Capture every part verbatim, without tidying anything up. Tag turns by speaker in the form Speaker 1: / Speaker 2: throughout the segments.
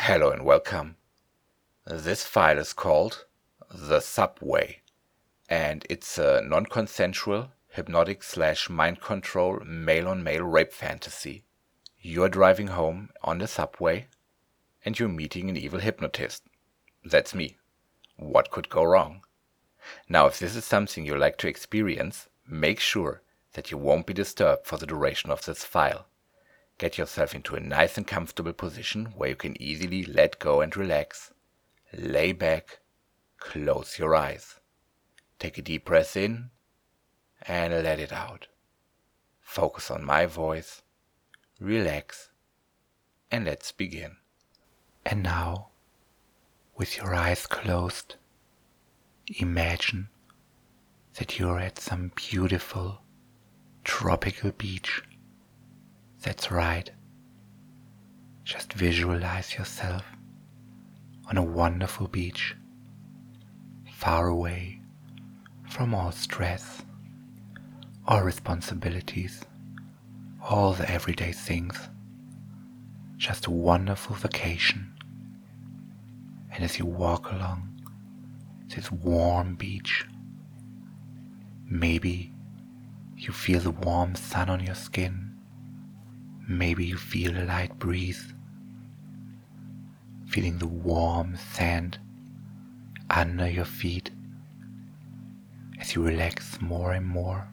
Speaker 1: Hello and welcome. This file is called The Subway, and it's a non-consensual, hypnotic slash mind control male-on-male rape fantasy. You're driving home on the subway and you're meeting an evil hypnotist. That's me. What could go wrong? Now, if this is something you like to experience, make sure that you won't be disturbed for the duration of this file. Get yourself into a nice and comfortable position where you can easily let go and relax. Lay back, close your eyes. Take a deep breath in and let it out. Focus on my voice, relax, and let's begin. And now, with your eyes closed, imagine that you're at some beautiful tropical beach. That's right. Just visualize yourself on a wonderful beach, far away from all stress, all responsibilities, all the everyday things. Just a wonderful vacation. And as you walk along this warm beach, maybe you feel the warm sun on your skin. Maybe you feel a light breeze, feeling the warm sand under your feet as you relax more and more.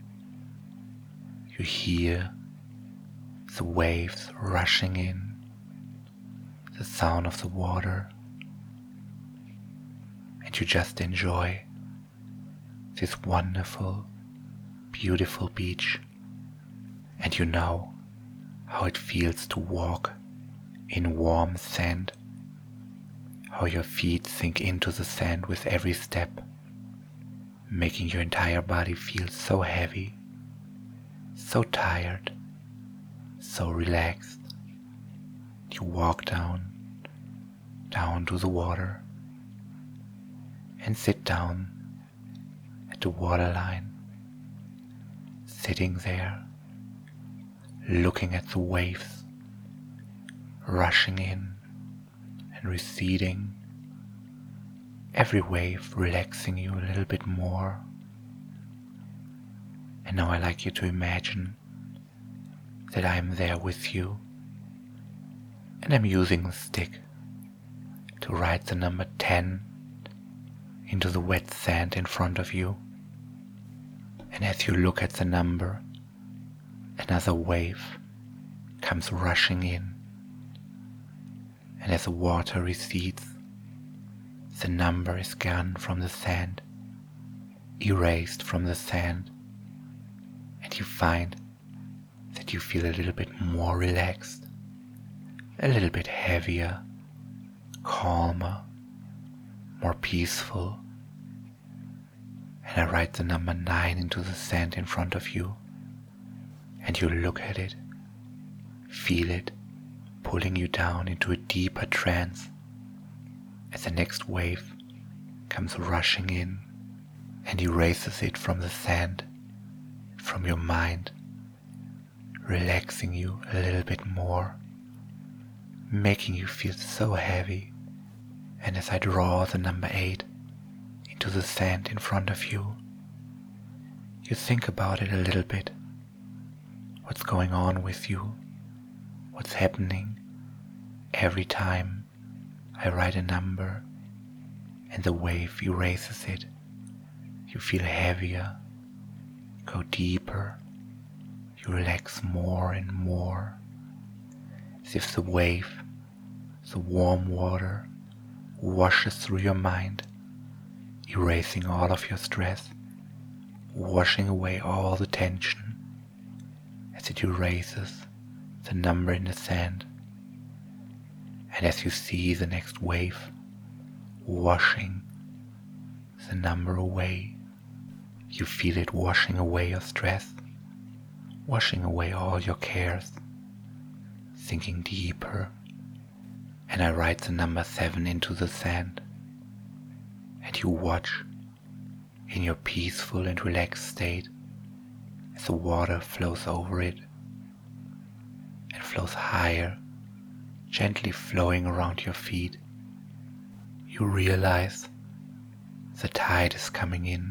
Speaker 1: You hear the waves rushing in, the sound of the water, and you just enjoy this wonderful, beautiful beach. And you know how it feels to walk in warm sand, how your feet sink into the sand with every step, making your entire body feel so heavy, so tired, so relaxed. You walk down, down to the water, and sit down at the waterline, sitting there, looking at the waves rushing in and receding, every wave relaxing you a little bit more. And now I like you to imagine that I am there with you, and I'm using a stick to write the number ten into the wet sand in front of you. And as you look at the number, another wave comes rushing in, and as the water recedes, the number is gone from the sand, erased from the sand, and you find that you feel a little bit more relaxed, a little bit heavier, calmer, more peaceful. And I write the number nine into the sand in front of you. And you look at it, feel it, pulling you down into a deeper trance as the next wave comes rushing in and erases it from the sand, from your mind, relaxing you a little bit more, making you feel so heavy. And as I draw the number eight into the sand in front of you, you think about it a little bit. What's going on with you? What's happening every time I write a number and the wave erases it? You feel heavier, go deeper, you relax more and more, as if the wave, the warm water, washes through your mind, erasing all of your stress, washing away all the tension. As it erases the number in the sand, and as you see the next wave washing the number away, you feel it washing away your stress, washing away all your cares, sinking deeper. And I write the number seven into the sand, and you watch in your peaceful and relaxed state as the water flows over it and flows higher, gently flowing around your feet. You realize the tide is coming in.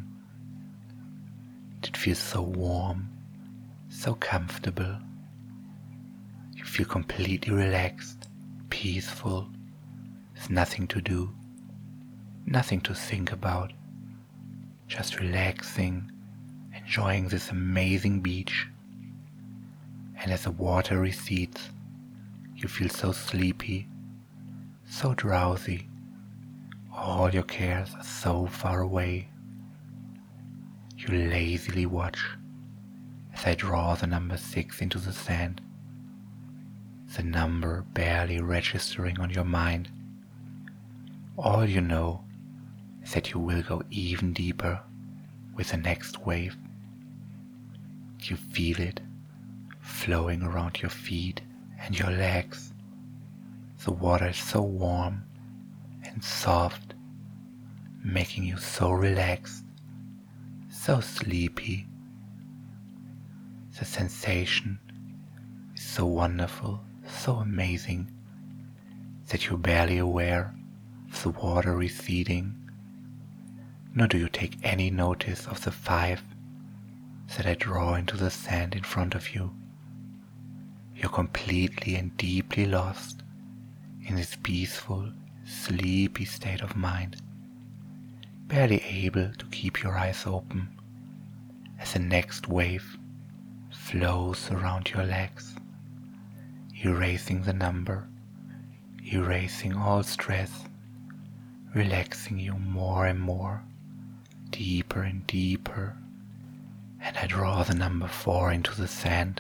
Speaker 1: It feels so warm, so comfortable. You feel completely relaxed, peaceful, with nothing to do, nothing to think about, just relaxing, enjoying this amazing beach. And as the water recedes, you feel so sleepy, so drowsy. All your cares are so far away. You lazily watch as I draw the number six into the sand, the number barely registering on your mind. All you know is that you will go even deeper with the next wave. You feel it flowing around your feet and your legs. The water is so warm and soft, making you so relaxed, so sleepy. The sensation is so wonderful, so amazing, that you're barely aware of the water receding, nor do you take any notice of the five that I draw into the sand in front of you. You're completely and deeply lost in this peaceful, sleepy state of mind, barely able to keep your eyes open as the next wave flows around your legs, erasing the number, erasing all stress, relaxing you more and more, deeper and deeper. And I draw the number four into the sand.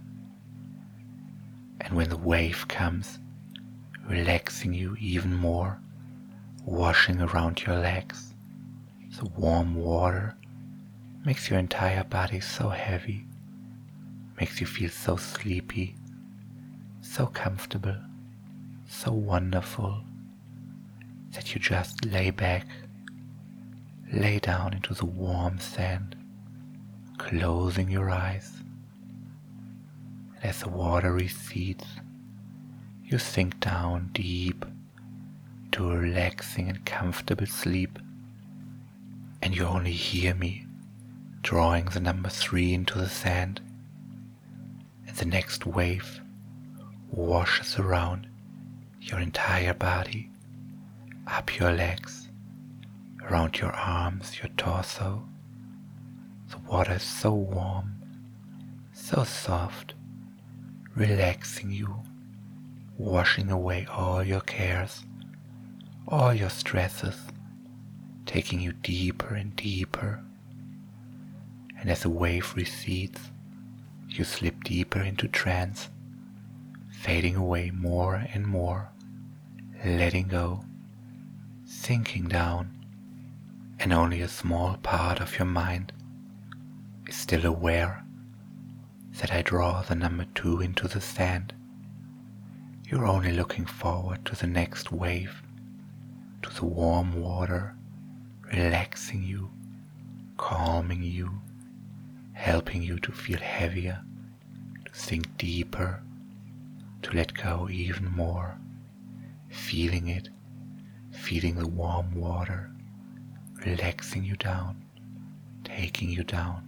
Speaker 1: And when the wave comes, relaxing you even more, washing around your legs, the warm water makes your entire body so heavy, makes you feel so sleepy, so comfortable, so wonderful, that you just lay back, lay down into the warm sand, closing your eyes. And as the water recedes, you sink down deep to a relaxing and comfortable sleep, and you only hear me drawing the number three into the sand, and the next wave washes around your entire body, up your legs, around your arms, your torso. The water is so warm, so soft, relaxing you, washing away all your cares, all your stresses, taking you deeper and deeper. And as the wave recedes, you slip deeper into trance, fading away more and more, letting go, sinking down, and only a small part of your mind is still aware that I draw the number two into the sand. You're only looking forward to the next wave, to the warm water, relaxing you, calming you, helping you to feel heavier, to sink deeper, to let go even more, feeling it, feeling the warm water, relaxing you down, taking you down.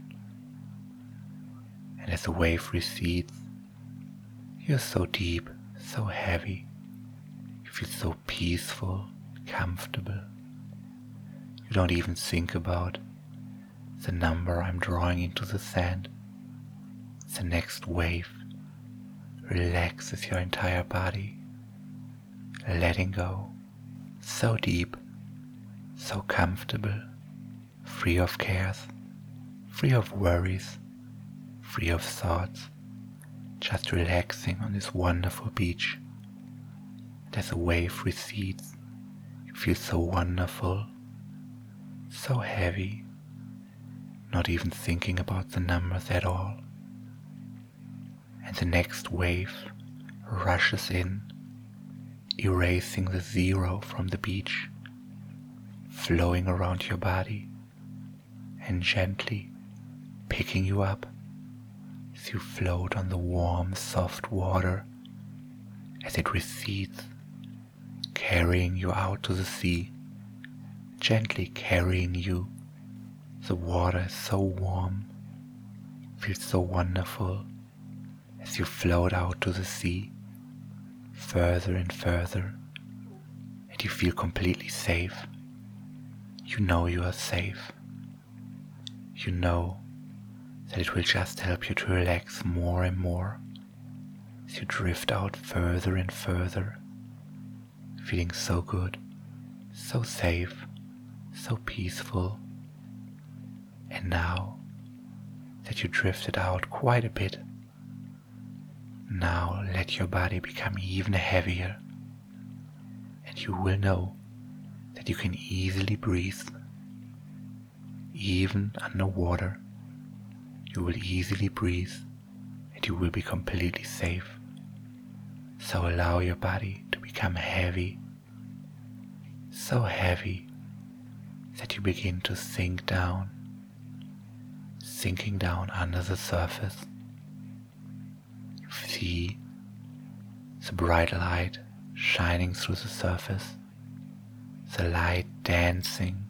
Speaker 1: And as the wave recedes, you're so deep, so heavy, you feel so peaceful, comfortable. You don't even think about the number I'm drawing into the sand. The next wave relaxes your entire body, letting go, so deep, so comfortable, free of cares, free of worries, free of thoughts, just relaxing on this wonderful beach. And as the wave recedes, you feel so wonderful, so heavy, not even thinking about the numbers at all. And the next wave rushes in, erasing the zero from the beach, flowing around your body, and gently picking you up as you float on the warm, soft water, as it recedes, carrying you out to the sea, gently carrying you. The water is so warm, feels so wonderful as you float out to the sea, further and further, and you feel completely safe. You know you are safe. You know that it will just help you to relax more and more as you drift out further and further, feeling so good, so safe, so peaceful. And now that you drifted out quite a bit, now let your body become even heavier, and you will know that you can easily breathe. Even underwater, you will easily breathe and you will be completely safe. So allow your body to become heavy, so heavy that you begin to sink down, sinking down under the surface. You see the bright light shining through the surface, the light dancing,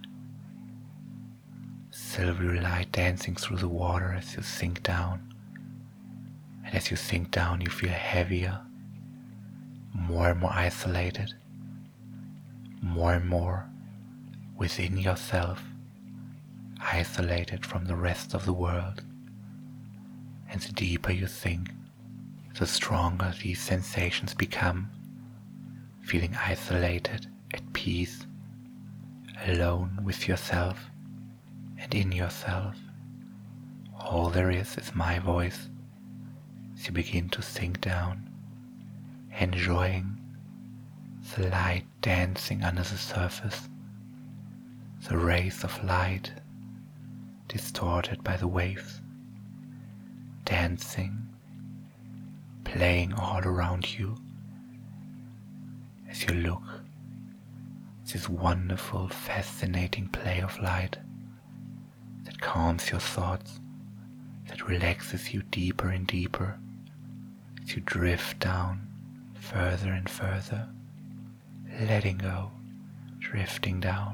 Speaker 1: silvery light dancing through the water as you sink down. And as you sink down, you feel heavier, more and more isolated, more and more within yourself, isolated from the rest of the world. And the deeper you sink, the stronger these sensations become, feeling isolated, at peace, alone with yourself and in yourself. All there is is my voice as you begin to sink down, enjoying the light dancing under the surface, the rays of light distorted by the waves, dancing, playing all around you as you look at this wonderful, fascinating play of light that calms your thoughts, that relaxes you deeper and deeper as you drift down further and further, letting go, drifting down.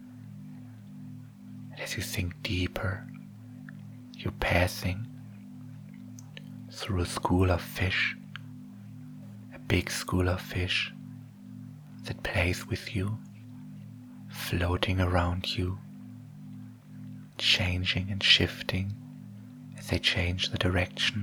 Speaker 1: And as you sink deeper, you're passing through a school of fish, a big school of fish that plays with you, floating around you, changing and shifting as they change the direction.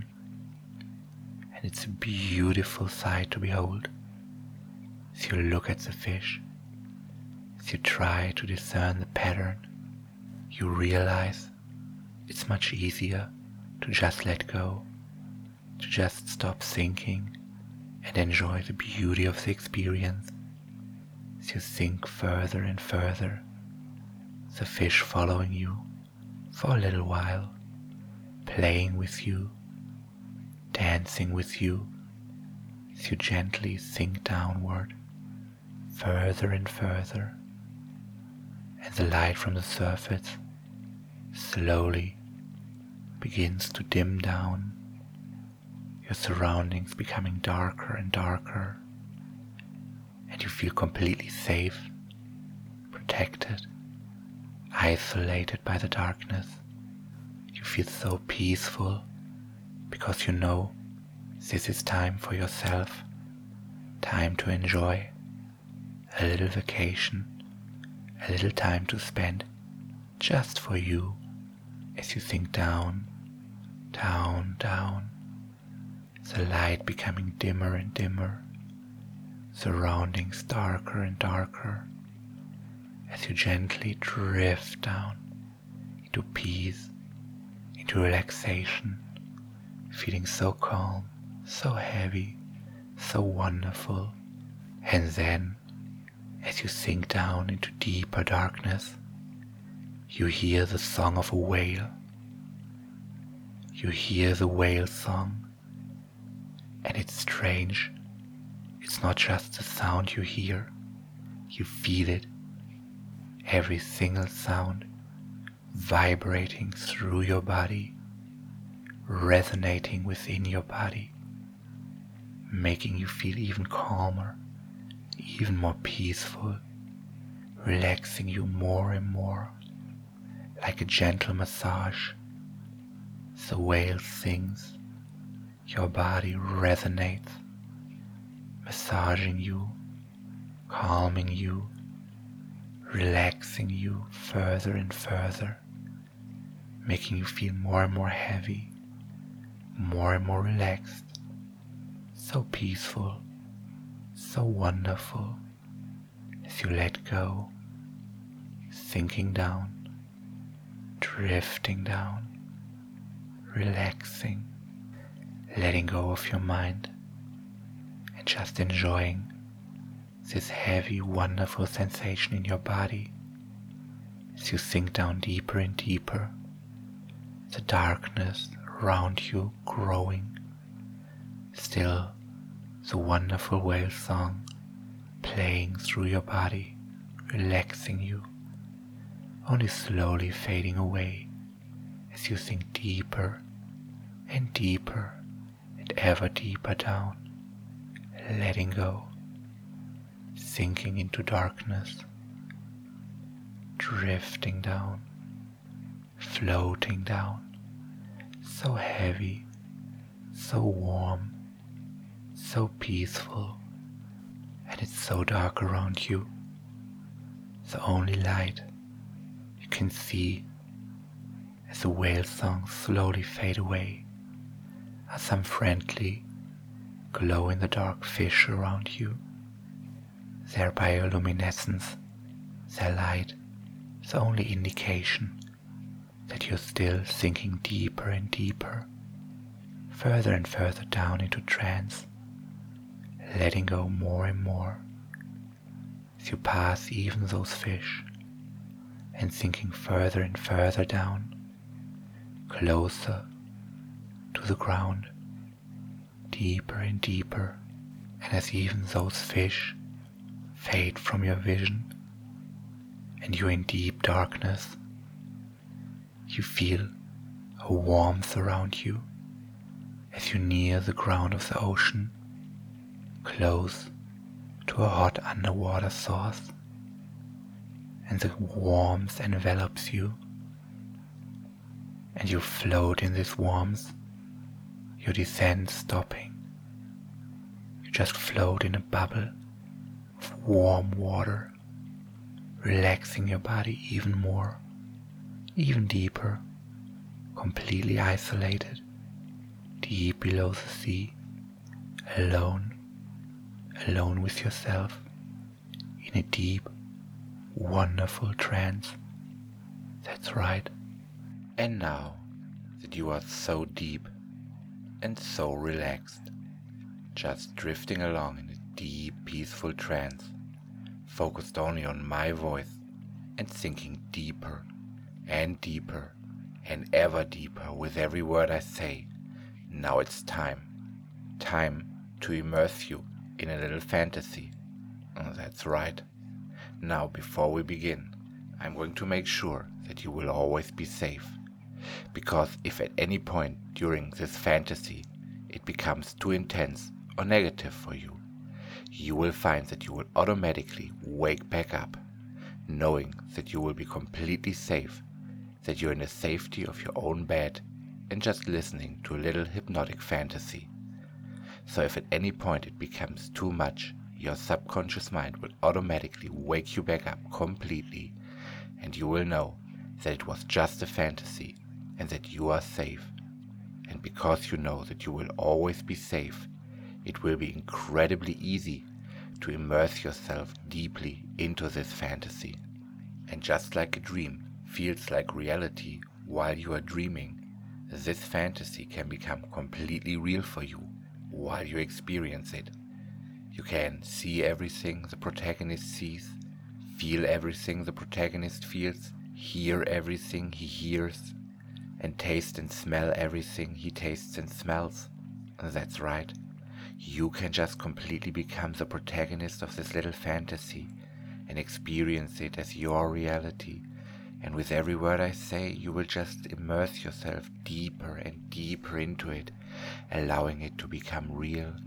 Speaker 1: And it's a beautiful sight to behold as you look at the fish, as you try to discern the pattern. You realize it's much easier to just let go, to just stop thinking and enjoy the beauty of the experience. As you sink further and further, the fish following you for a little while, playing with you, dancing with you, as you gently sink downward, further and further, and the light from the surface slowly begins to dim down, your surroundings becoming darker and darker, and you feel completely safe, protected, isolated by the darkness. You feel so peaceful because you know this is time for yourself, time to enjoy, a little vacation, a little time to spend just for you as you sink down, down, down, the light becoming dimmer and dimmer, surroundings darker and darker, as you gently drift down into peace, into relaxation, feeling so calm, so heavy, so wonderful. And then, as you sink down into deeper darkness, you hear the song of a whale. You hear the whale song, and it's strange. It's not just the sound you hear, you feel it. Every single sound vibrating through your body, resonating within your body. making you feel even calmer, even more peaceful, relaxing you more and more, like a gentle massage. The whale sings, your body resonates, massaging you, calming you, relaxing you further and further, making you feel more and more heavy, more and more relaxed, so peaceful, so wonderful, as you let go, sinking down, drifting down, relaxing, letting go of your mind, and just enjoying this heavy, wonderful sensation in your body as you sink down deeper and deeper, the darkness around you growing, still the wonderful whale song playing through your body, relaxing you, only slowly fading away as you sink deeper and deeper and ever deeper down, letting go, sinking into darkness, drifting down, floating down, so heavy, so warm, so peaceful, and it's so dark around you. The only light you can see as the whale songs slowly fade away are some friendly, glow-in-the-dark fish around you. Their bioluminescence, their light, the only indication that you're still sinking deeper and deeper, further and further down into trance, letting go more and more as you pass even those fish and sinking further and further down, closer to the ground, deeper and deeper, and as even those fish fade from your vision and you're in deep darkness, you feel a warmth around you as you near the ground of the ocean, close to a hot underwater source, and the warmth envelops you, and you float in this warmth, your descent stopping. You just float in a bubble of warm water, relaxing your body even more, even deeper, completely isolated, deep below the sea, alone, alone with yourself, in a deep, wonderful trance. That's right. And now that you are so deep and so relaxed, just drifting along in a deep, peaceful trance, focused only on my voice and sinking deeper and deeper and ever deeper with every word I say, now it's time, time to immerse you in a little fantasy. Oh, that's right. Now, before we begin, I'm going to make sure that you will always be safe, because if at any point during this fantasy it becomes too intense or negative for you, you will find that you will automatically wake back up, knowing that you will be completely safe, that you're in the safety of your own bed and just listening to a little hypnotic fantasy. So if at any point it becomes too much, your subconscious mind will automatically wake you back up completely, and you will know that it was just a fantasy and that you are safe. And because you know that you will always be safe, it will be incredibly easy to immerse yourself deeply into this fantasy. And just like a dream feels like reality while you are dreaming, this fantasy can become completely real for you while you experience it. You can see everything the protagonist sees, feel everything the protagonist feels, hear everything he hears, and taste and smell everything he tastes and smells. That's right. You can just completely become the protagonist of this little fantasy and experience it as your reality. And with every word I say, you will just immerse yourself deeper and deeper into it, allowing it to become real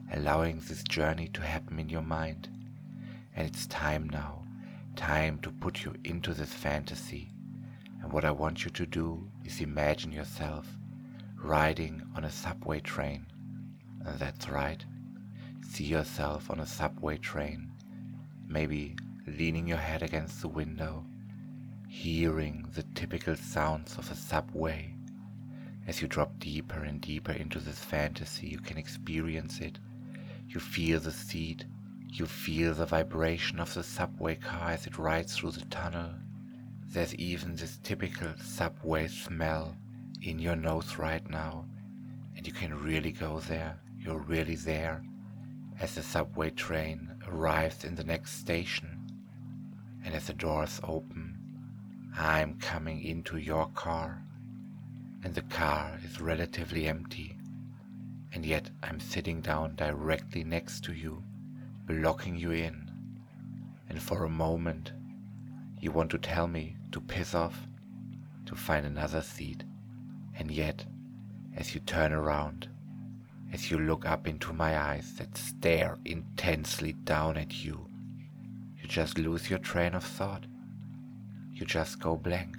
Speaker 1: allowing this journey to happen in your mind. And it's time now, time to put you into this fantasy. And what I want you to do is imagine yourself riding on a subway train. And that's right. See yourself on a subway train, maybe leaning your head against the window, hearing the typical sounds of a subway. As you drop deeper and deeper into this fantasy, you can experience it. You feel the seat, you feel the vibration of the subway car as it rides through the tunnel. There's even this typical subway smell in your nose right now, and you can really go there. You're really there as the subway train arrives in the next station, and as the doors open, I'm coming into your car, and the car is relatively empty, and yet I'm sitting down directly next to you, blocking you in, and for a moment you want to tell me to piss off, to find another seat, and yet as you turn around, as you look up into my eyes that stare intensely down at you, you just lose your train of thought. You just go blank,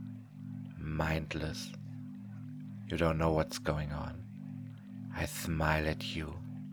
Speaker 1: mindless. You don't know what's going on. I smile at you,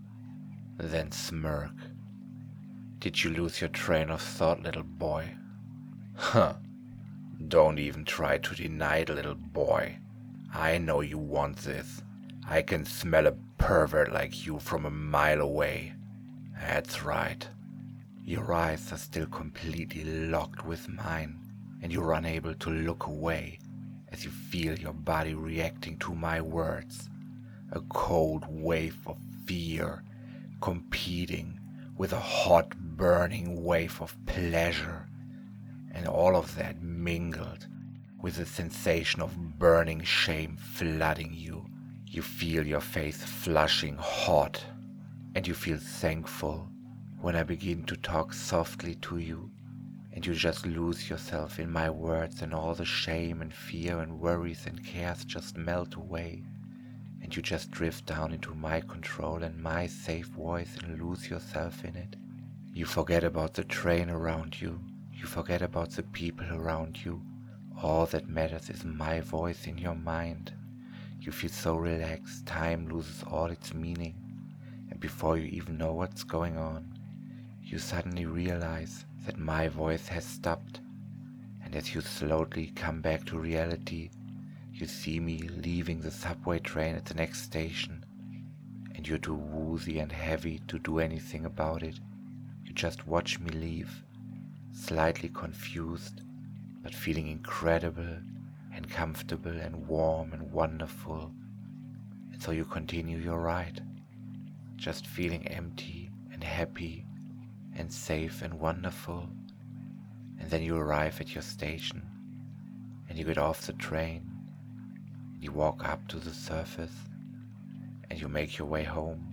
Speaker 1: then smirk. Did you lose your train of thought, little boy? Huh. Don't even try to deny it, little boy. I know you want this. I can smell a pervert like you from a mile away. That's right. Your eyes are still completely locked with mine, and you're unable to look away as you feel your body reacting to my words. A cold wave of fear competing with a hot burning wave of pleasure, and all of that mingled with a sensation of burning shame flooding you. You feel your face flushing hot, and you feel thankful when I begin to talk softly to you, and you just lose yourself in my words, and all the shame and fear and worries and cares just melt away, and you just drift down into my control and my safe voice and lose yourself in it. You forget about the train around you, you forget about the people around you. All that matters is my voice in your mind. You feel so relaxed, time loses all its meaning, and before you even know what's going on, you suddenly realize that my voice has stopped, and as you slowly come back to reality, you see me leaving the subway train at the next station, and you're too woozy and heavy to do anything about it. You just watch me leave, slightly confused, but feeling incredible and comfortable and warm and wonderful. And so you continue your ride, just feeling empty and happy and safe and wonderful. And then you arrive at your station, and you get off the train, and you walk up to the surface, and you make your way home.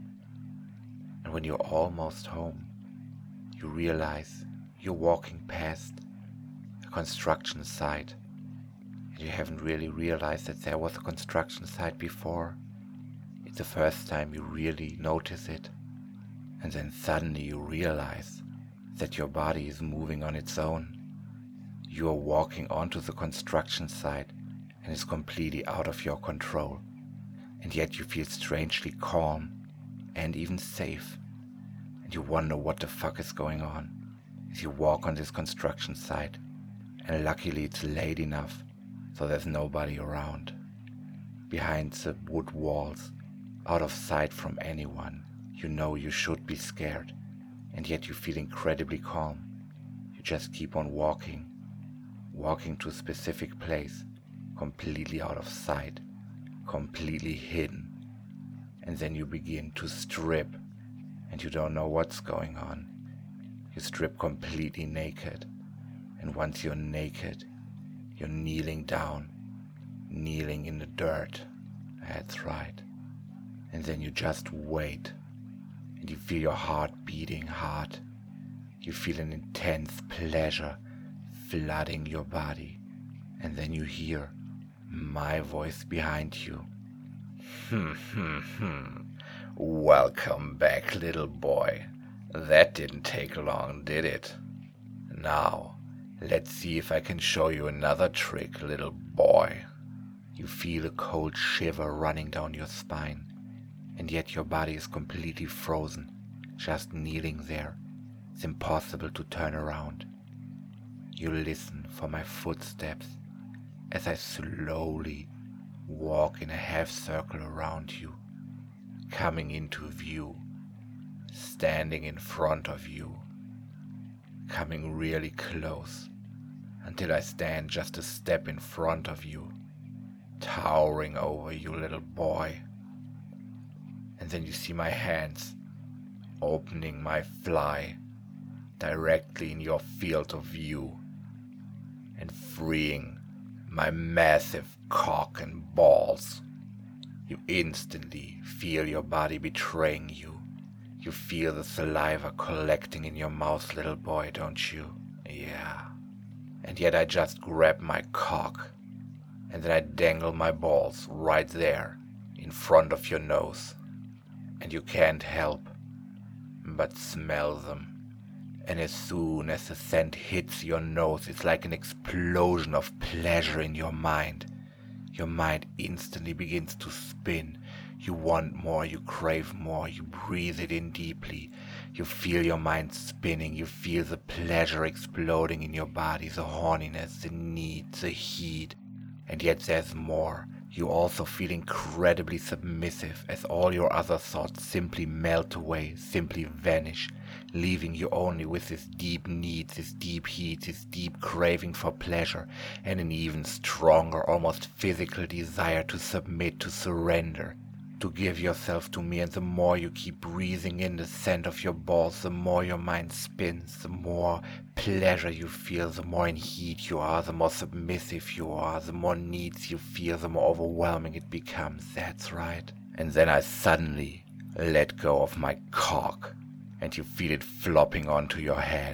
Speaker 1: And when you're almost home, you realize you're walking past a construction site, and you haven't really realized that there was a construction site before. It's the first time you really notice it, and then suddenly you realize that your body is moving on its own. You are walking onto the construction site, and it's completely out of your control, and yet you feel strangely calm and even safe, and you wonder what the fuck is going on as you walk on this construction site, and luckily it's late enough so there's nobody around. Behind the wood walls, out of sight from anyone, you know you should be scared, and yet you feel incredibly calm. You just keep on walking, walking to a specific place, completely out of sight, completely hidden, and then you begin to strip, and you don't know what's going on. You strip completely naked, and once you're naked, you're kneeling down, kneeling in the dirt. That's right. And then you just wait, and you feel your heart beating hard. You feel an intense pleasure flooding your body, and then you hear my voice behind you. Hmm, hmm, hmm. Welcome back, little boy. That didn't take long, did it? Now, let's see if I can show you another trick, little boy. You feel a cold shiver running down your spine, and yet your body is completely frozen, just kneeling there. It's impossible to turn around. You listen for my footsteps as I slowly walk in a half circle around you, coming into view, standing in front of you, coming really close until I stand just a step in front of you, towering over you, little boy. And then you see my hands opening my fly directly in your field of view and freeing my massive cock and balls. You instantly feel your body betraying you. You feel the saliva collecting in your mouth, little boy, don't you? Yeah. And yet I just grab my cock and then I dangle my balls right there in front of your nose. And you can't help but smell them. And as soon as the scent hits your nose, it's like an explosion of pleasure in your mind. Your mind instantly begins to spin. You want more, you crave more, you breathe it in deeply. You feel your mind spinning, you feel the pleasure exploding in your body, the horniness, the need, the heat. And yet there's more. You also feel incredibly submissive as all your other thoughts simply melt away, simply vanish, leaving you only with this deep need, this deep heat, this deep craving for pleasure, and an even stronger, almost physical desire to submit, to surrender, to give yourself to me. And the more you keep breathing in the scent of your balls, the more your mind spins, the more pleasure you feel, the more in heat you are, the more submissive you are, the more needs you feel, the more overwhelming it becomes. That's right. And then I suddenly let go of my cock, and you feel it flopping onto your head,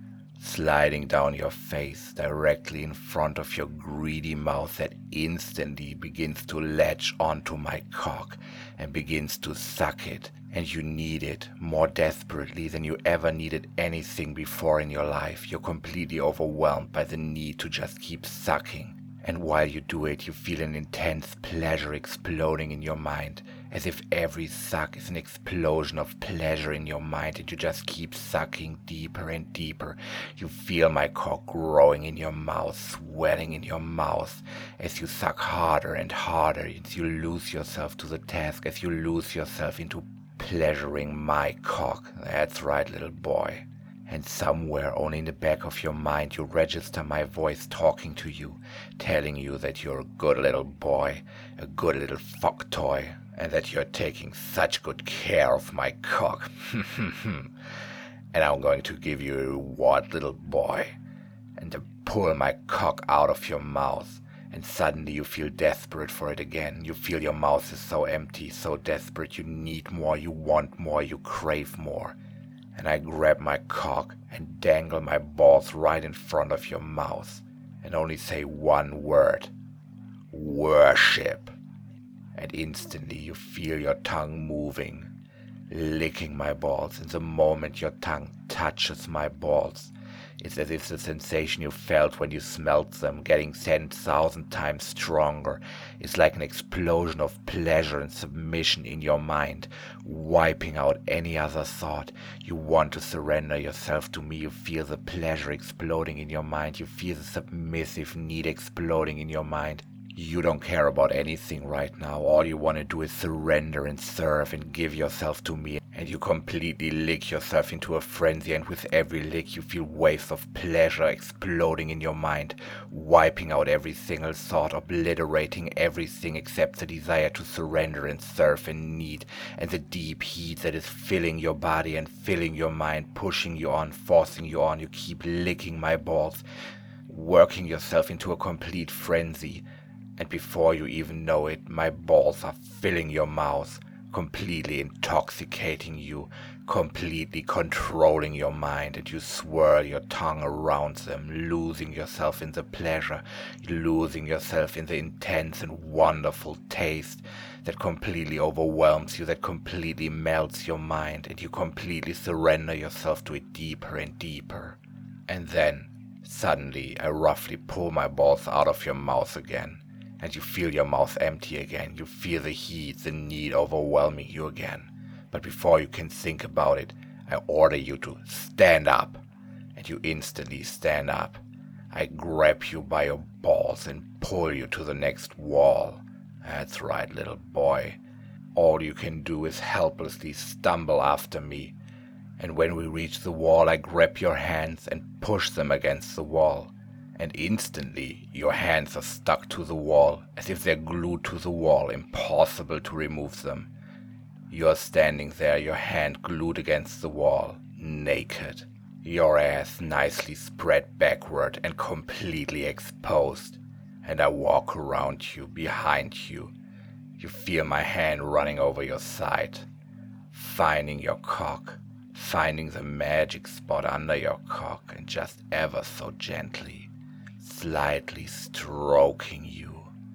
Speaker 1: sliding down your face directly in front of your greedy mouth that instantly begins to latch onto my cock and begins to suck it. And you need it more desperately than you ever needed anything before in your life. You're completely overwhelmed by the need to just keep sucking. And while you do it, you feel an intense pleasure exploding in your mind, as if every suck is an explosion of pleasure in your mind, and you just keep sucking deeper and deeper. You feel my cock growing in your mouth, swelling in your mouth, as you suck harder and harder, as you lose yourself to the task, as you lose yourself into pleasuring my cock. That's right, little boy. And somewhere only in the back of your mind you register my voice talking to you, telling you that you're a good little boy, a good little fuck toy, and that you're taking such good care of my cock. And I'm going to give you a reward, little boy, and to pull my cock out of your mouth. And suddenly you feel desperate for it again. You feel your mouth is so empty, so desperate. You need more, you want more, you crave more. And I grab my cock and dangle my balls right in front of your mouth and only say one word: worship. And instantly you feel your tongue moving, licking my balls. And the moment your tongue touches my balls, it's as if the sensation you felt when you smelt them, getting ten thousand times stronger, is like an explosion of pleasure and submission in your mind, wiping out any other thought. You want to surrender yourself to me. You feel the pleasure exploding in your mind. You feel the submissive need exploding in your mind. You don't care about anything right now. All you want to do is surrender and serve and give yourself to me. And you completely lick yourself into a frenzy, and with every lick you feel waves of pleasure exploding in your mind, wiping out every single thought, obliterating everything except the desire to surrender and serve and need, and the deep heat that is filling your body and filling your mind, pushing you on, forcing you on. You keep licking my balls, working yourself into a complete frenzy. And before you even know it, my balls are filling your mouth, completely intoxicating you, completely controlling your mind, and you swirl your tongue around them, losing yourself in the pleasure, losing yourself in the intense and wonderful taste that completely overwhelms you, that completely melts your mind, and you completely surrender yourself to it deeper and deeper. And then, suddenly, I roughly pull my balls out of your mouth again, and you feel your mouth empty again. You feel the heat, the need overwhelming you again. But before you can think about it, I order you to stand up, and you instantly stand up. I grab you by your balls and pull you to the next wall. That's right, little boy. All you can do is helplessly stumble after me, and when we reach the wall, I grab your hands and push them against the wall, and instantly your hands are stuck to the wall, as if they're glued to the wall, impossible to remove them. You're standing there, your hand glued against the wall, naked, your ass nicely spread backward and completely exposed, and I walk around you, behind you. You feel my hand running over your side, finding your cock, finding the magic spot under your cock, and just ever so gently, slightly stroking you.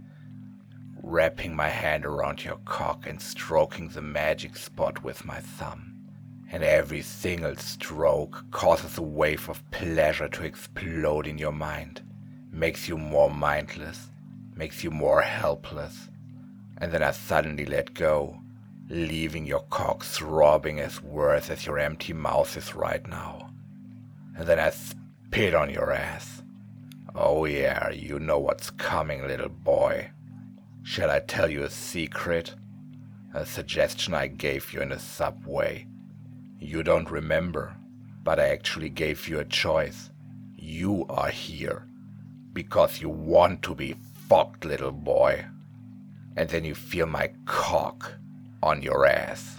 Speaker 1: Wrapping my hand around your cock and stroking the magic spot with my thumb. And every single stroke causes a wave of pleasure to explode in your mind, makes you more mindless, makes you more helpless. And then I suddenly let go, leaving your cock throbbing as worse as your empty mouth is right now. And then I spit on your ass. Oh yeah, you know what's coming, little boy. Shall I tell you a secret? A suggestion I gave you in a subway. You don't remember, but I actually gave you a choice. You are here because you want to be fucked, little boy. And then you feel my cock on your ass,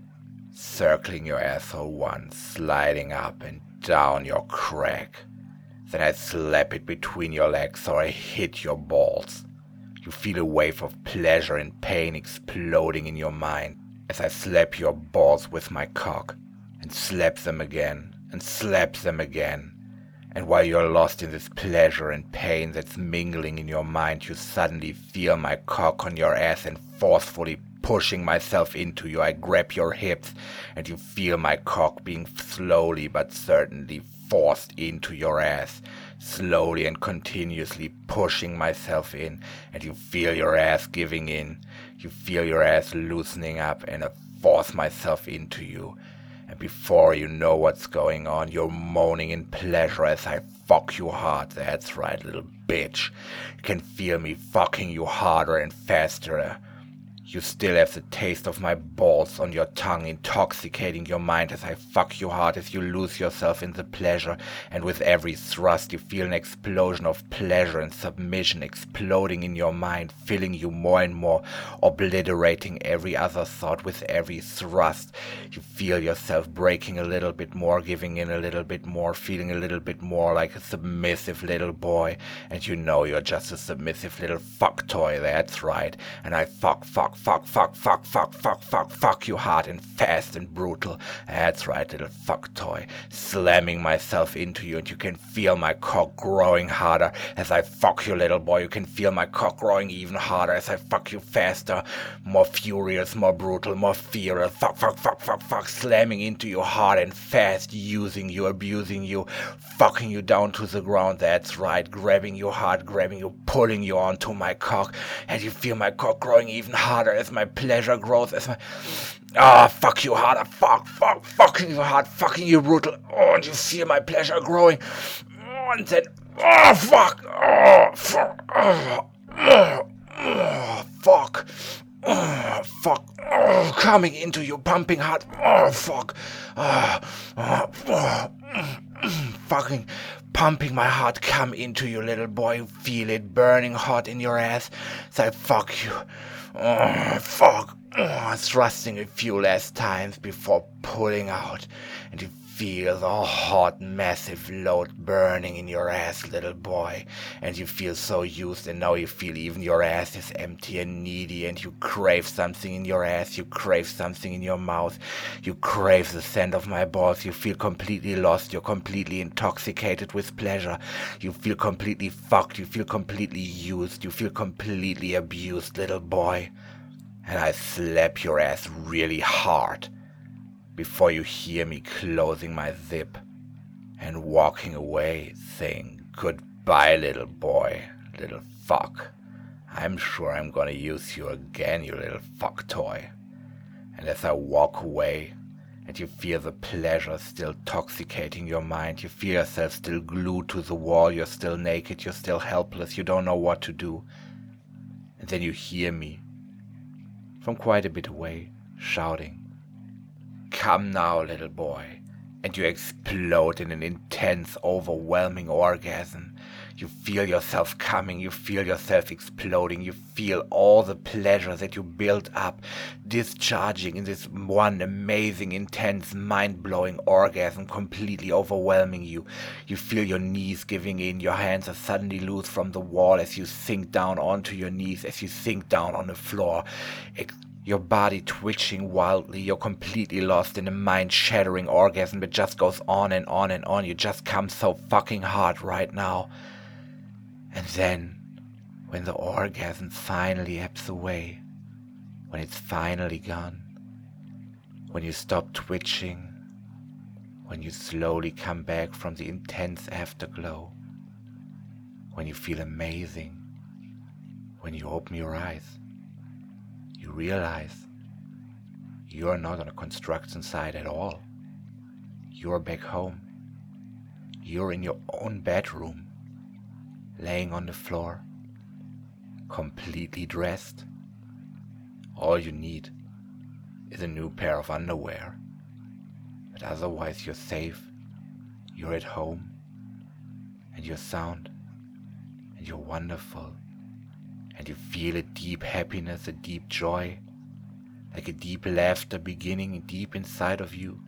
Speaker 1: circling your asshole once, sliding up and down your crack. Then I slap it between your legs or I hit your balls. You feel a wave of pleasure and pain exploding in your mind as I slap your balls with my cock, and slap them again, and slap them again. And while you're lost in this pleasure and pain that's mingling in your mind, you suddenly feel my cock on your ass, and forcefully pushing myself into you, I grab your hips, and you feel my cock being slowly but certainly forced into your ass, slowly and continuously pushing myself in, and you feel your ass giving in. You feel your ass loosening up, and I force myself into you. And before you know what's going on, you're moaning in pleasure as I fuck you hard. That's right, little bitch. You can feel me fucking you harder and faster. You still have the taste of my balls on your tongue, intoxicating your mind as I fuck you hard, as you lose yourself in the pleasure, and with every thrust you feel an explosion of pleasure and submission exploding in your mind, filling you more and more, obliterating every other thought with every thrust. You feel yourself breaking a little bit more, giving in a little bit more, feeling a little bit more like a submissive little boy, and you know you're just a submissive little fuck toy, that's right, and I fuck, fuck, Fuck, fuck, fuck, fuck, fuck, fuck, fuck you hard and fast and brutal. That's right, little fuck toy. Slamming myself into you, and you can feel my cock growing harder as I fuck you, little boy. You can feel my cock growing even harder as I fuck you faster, more furious, more brutal, more furious. Fuck, fuck, fuck, fuck, fuck, slamming into you hard and fast, using you, abusing you, fucking you down to the ground. That's right, grabbing you hard, grabbing you, pulling you onto my cock, and you feel my cock growing even harder as my pleasure grows, as my ah, fuck you harder, fuck, fuck, fucking you hard, fucking you brutal. Oh, and you feel my pleasure growing, oh, and then oh, fuck, oh, fuck, oh, oh, oh, fuck, oh, fuck, oh, coming into you, pumping hard, oh, fuck, oh, oh, oh, fucking pumping my heart, come into you, little boy. You feel it burning hot in your ass, so I fuck you. Oh, fuck. Oh, thrusting a few last times before pulling out, and you feel the hot, massive load burning in your ass, little boy, and you feel so used, and now you feel even your ass is empty and needy, and you crave something in your ass, you crave something in your mouth, you crave the scent of my balls, you feel completely lost, you're completely intoxicated with pleasure, you feel completely fucked, you feel completely used, you feel completely abused, little boy, and I slap your ass really hard before you hear me closing my zip and walking away, saying, "Goodbye, little boy, little fuck. I'm sure I'm gonna use you again, you little fuck toy." And as I walk away, and you feel the pleasure still toxicating your mind, you feel yourself still glued to the wall, you're still naked, you're still helpless, you don't know what to do. And then you hear me, from quite a bit away, shouting, "Come now, little boy," and you explode in an intense, overwhelming orgasm. You feel yourself coming, you feel yourself exploding, you feel all the pleasure that you built up, discharging in this one amazing, intense, mind-blowing orgasm, completely overwhelming you. You feel your knees giving in, your hands are suddenly loose from the wall as you sink down onto your knees, as you sink down on the floor. Ex- Your body twitching wildly, you're completely lost in a mind-shattering orgasm that just goes on and on and on. You just come so fucking hard right now. And then, when the orgasm finally ebbs away, when it's finally gone, when you stop twitching, when you slowly come back from the intense afterglow, when you feel amazing, when you open your eyes, you realize you're not on a construction site at all. You're back home. You're in your own bedroom, laying on the floor, completely dressed. All you need is a new pair of underwear. But otherwise you're safe, you're at home, and you're sound, and you're wonderful. And you feel a deep happiness, a deep joy, like a deep laughter beginning deep inside of you.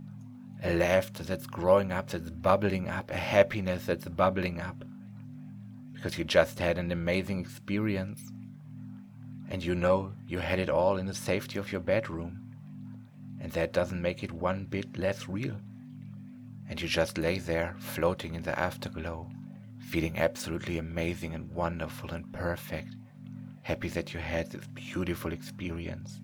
Speaker 1: A laughter that's growing up, that's bubbling up, a happiness that's bubbling up. Because you just had an amazing experience. And you know you had it all in the safety of your bedroom. And that doesn't make it one bit less real. And you just lay there, floating in the afterglow, feeling absolutely amazing and wonderful and perfect, happy that you had this beautiful experience.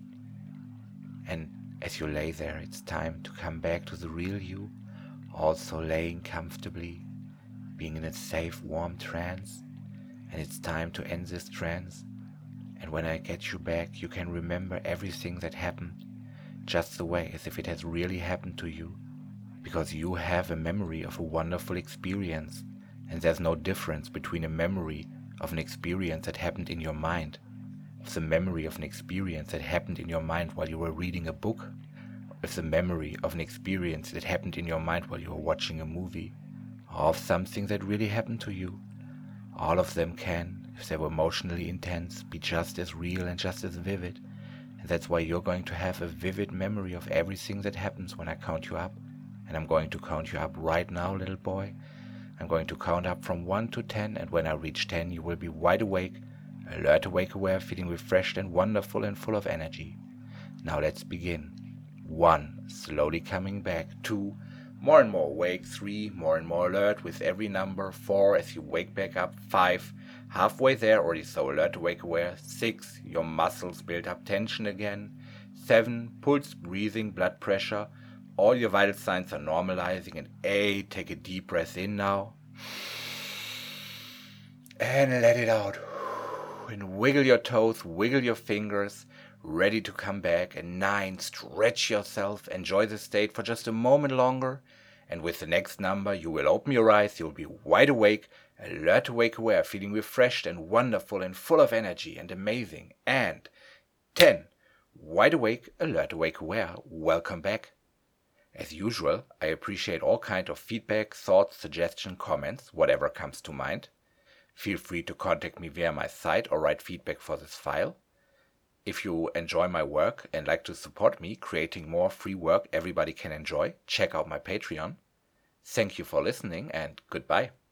Speaker 1: And as you lay there, it's time to come back to the real you, also laying comfortably, being in a safe, warm trance. And it's time to end this trance. And when I get you back, you can remember everything that happened, just the way as if it has really happened to you, because you have a memory of a wonderful experience. And there's no difference between a memory of an experience that happened in your mind, of the memory of an experience that happened in your mind while you were reading a book, of the memory of an experience that happened in your mind while you were watching a movie, or of something that really happened to you. All of them can, if they were emotionally intense, be just as real and just as vivid. And that's why you're going to have a vivid memory of everything that happens when I count you up. And I'm going to count you up right now, little boy. I'm going to count up from one to ten, and when I reach ten, you will be wide awake, alert, awake, aware, feeling refreshed and wonderful and full of energy. Now let's begin. One, slowly coming back. Two, more and more awake. Three, more and more alert with every number. Four, as you wake back up. Five, halfway there, already so alert, awake, aware. Six, your muscles build up tension again. Seven, pulse, breathing, blood pressure. All your vital signs are normalizing. And eight, take a deep breath in now. And let it out. And wiggle your toes, wiggle your fingers, ready to come back. And nine, stretch yourself, enjoy the state for just a moment longer. And with the next number, you will open your eyes, you'll be wide awake, alert, awake, aware, feeling refreshed and wonderful and full of energy and amazing. And ten, wide awake, alert, awake, aware, welcome back. As usual, I appreciate all kinds of feedback, thoughts, suggestions, comments, whatever comes to mind. Feel free to contact me via my site or write feedback for this file. If you enjoy my work and like to support me creating more free work everybody can enjoy, check out my Patreon. Thank you for listening and goodbye.